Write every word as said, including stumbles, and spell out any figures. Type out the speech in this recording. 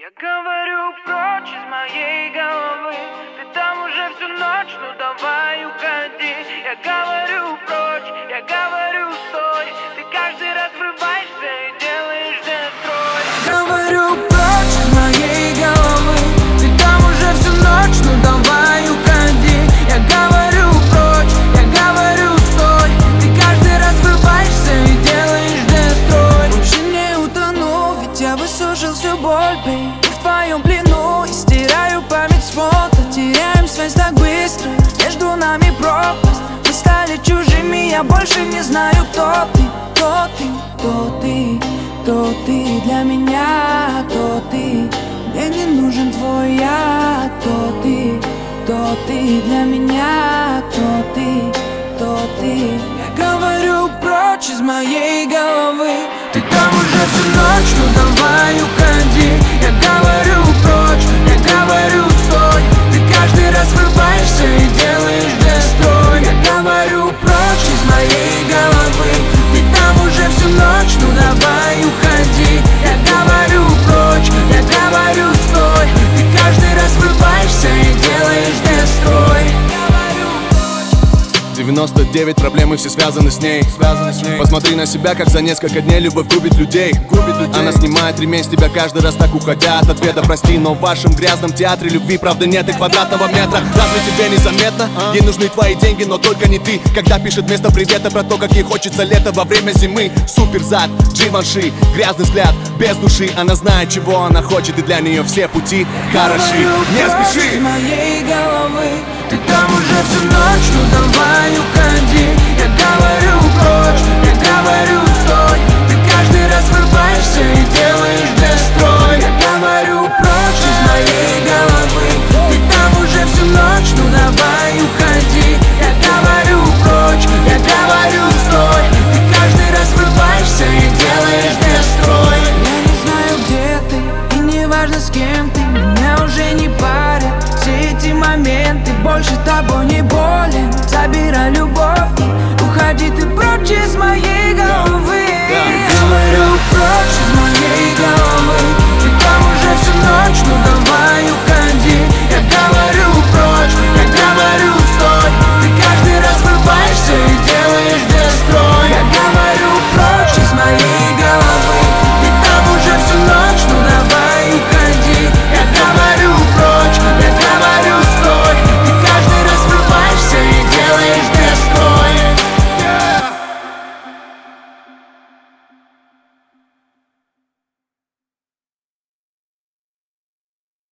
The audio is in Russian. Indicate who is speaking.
Speaker 1: Я говорю прочь из моей головы. Ты там уже всю ночь, ну давай уходи. Я говорю прочь, я говорю стой. Ты каждый раз врываешься и делаешь дестрой. Говорю прочь из моей головы. Ты там уже всю ночь, ну давай уходи. Я говорю прочь, я говорю стой. Ты каждый раз врываешься и делаешь дестрой. Больше не утону, ведь я высушил всю боль, бей. В твоем плену и стираю память с фото. Теряем связь так быстро, между нами пропасть. Мы стали чужими, я больше не знаю, кто ты. Кто ты, кто ты, кто ты для меня, кто ты. Мне не нужен твой я, кто ты, кто ты для меня, кто ты, кто ты. Я говорю прочь из моей головы. Ты там уже всю ночь, ну давай уходи. Я говорю прочь, я говорю стой. Ты каждый раз врываешься и делаешь дестрой. Я говорю прочь из моей головы. Ты там уже всю ночь, ну давай уходи. Я говорю прочь, я говорю стой. Ты каждый раз врываешься и делаешь дестрой.
Speaker 2: девяносто девять проблемы, все связаны с ней. Связаны с ней. Посмотри на себя, как за несколько дней любовь губит людей. Губит людей. Она снимает ремень с тебя каждый раз, так уходя от ответа. Прости, но в вашем грязном театре любви правда нет и квадратного метра. Разве тебе незаметно? А? Ей нужны твои деньги, но только не ты. Когда пишет вместо привета про то, как ей хочется лето во время зимы. Супер зад, Givenchy, грязный взгляд, без души. Она знает, чего она хочет, и для нее все пути хороши. Не спеши!
Speaker 1: Из моей головы. Ты там уже всю ночь, ну давай уходи. Я говорю прочь, я говорю стой. Ты каждый раз врываешься и делаешь дестрой. Я говорю прочь из моей головы. Ты там уже всю ночь, ну давай уходи. Я говорю прочь, я говорю стой. Ты каждый раз врываешься и делаешь дестрой. Я не знаю, где ты, и не важно, с кем ты. Меня уже не парят все эти моменты. Больше тобой не болен. Забирай любовь и уходи ты прочь из моей головы.